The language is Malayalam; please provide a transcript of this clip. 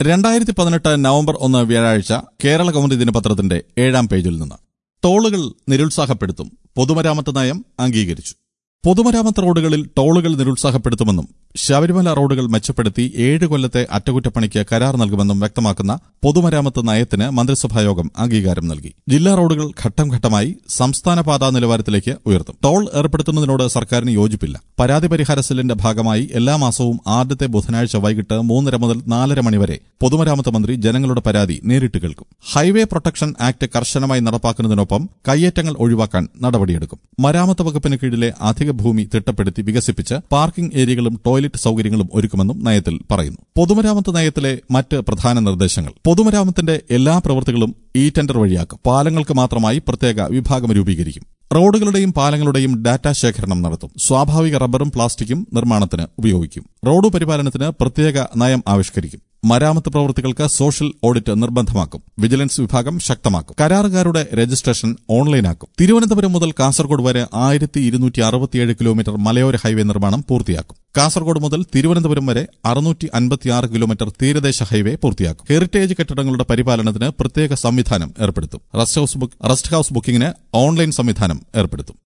2018 നവംബർ 1 വ്യാഴാഴ്ച കേരള കൗമുദി ദിനപത്രത്തിന്റെ 7-ാം പേജിൽ നിന്ന് ടോളുകൾ നിരുത്സാഹപ്പെടുത്തും, പൊതുമരാമത്ത് നയം അംഗീകരിച്ചു. പൊതുമരാമത്ത് റോഡുകളിൽ ടോളുകൾ നിരുത്സാഹപ്പെടുത്തുമെന്നും ശബരിമല റോഡുകൾ മെച്ചപ്പെടുത്തി 7 കൊല്ലത്തെ അറ്റകുറ്റപ്പണിക്ക് കരാർ നൽകുമെന്നും വ്യക്തമാക്കുന്ന പൊതുമരാമത്ത് നയത്തിന് മന്ത്രിസഭായോഗം അംഗീകാരം നൽകി. ജില്ലാ റോഡുകൾ ഘട്ടം ഘട്ടമായി സംസ്ഥാന പാതാ നിലവാരത്തിലേക്ക് ഉയർത്തും. ടോൾ ഏർപ്പെടുത്തുന്നതിനോട് സർക്കാരിന് യോജിപ്പില്ല. പരാതി പരിഹാര സെല്ലിന്റെ ഭാഗമായി എല്ലാ മാസവും ആദ്യത്തെ ബുധനാഴ്ച വൈകിട്ട് 3:30 മുതൽ 4:30 മണി വരെ പൊതുമരാമത്ത് മന്ത്രി ജനങ്ങളുടെ പരാതി നേരിട്ട് കേൾക്കും. ഹൈവേ പ്രൊട്ടക്ഷൻ ആക്ട് കർശനമായി നടപ്പാക്കുന്നതിനൊപ്പം കയ്യേറ്റങ്ങൾ ഒഴിവാക്കാൻ നടപടിയെടുക്കും. മരാമത്ത് വകുപ്പിന് കീഴിലെ അധിക ഭൂമി തിട്ടപ്പെടുത്തി വികസിപ്പിച്ച് പാർക്കിംഗ് ഏരിയകളും ടോയ്ലറ്റ് സൌകര്യങ്ങളും ഒരുക്കുമെന്നും നയത്തിൽ പറയുന്നു. പൊതുമരാമത്ത് നയത്തിലെ മറ്റ് പ്രധാന നിർദ്ദേശങ്ങൾ: പൊതുമരാമത്തിന്റെ എല്ലാ പ്രവൃത്തികളും ഇ ടെൻഡർ വഴിയാക്കും. പാലങ്ങൾക്ക് മാത്രമായി പ്രത്യേക വിഭാഗം രൂപീകരിക്കും. റോഡുകളുടെയും പാലങ്ങളുടെയും ഡാറ്റാ ശേഖരണം നടത്തും. സ്വാഭാവിക റബ്ബറും പ്ലാസ്റ്റിക്കും നിർമ്മാണത്തിന് ഉപയോഗിക്കും. റോഡ് പരിപാലനത്തിന് പ്രത്യേക നയം ആവിഷ്കരിക്കും. മരാമത്ത് പ്രവൃത്തികൾക്ക് സോഷ്യൽ ഓഡിറ്റ് നിർബന്ധമാക്കും. വിജിലൻസ് വിഭാഗം ശക്തമാക്കും. കരാറുകാരുടെ രജിസ്ട്രേഷൻ ഓൺലൈനാക്കും. തിരുവനന്തപുരം മുതൽ കാസർഗോഡ് വരെ 1267 കിലോമീറ്റർ മലയോര ഹൈവേ നിർമ്മാണം പൂർത്തിയാക്കും. കാസർഗോഡ് മുതൽ തിരുവനന്തപുരം വരെ 656 കിലോമീറ്റർ തീരദേശ ഹൈവേ പൂർത്തിയാക്കും. ഹെറിറ്റേജ് കെട്ടിടങ്ങളുടെ പരിപാലനത്തിന് പ്രത്യേക സംവിധാനം ഏർപ്പെടുത്തും. റെസ്റ്റ് ഹൌസ് ബുക്കിംഗിന് ഓൺലൈൻ സംവിധാനം ഏർപ്പെടുത്തും.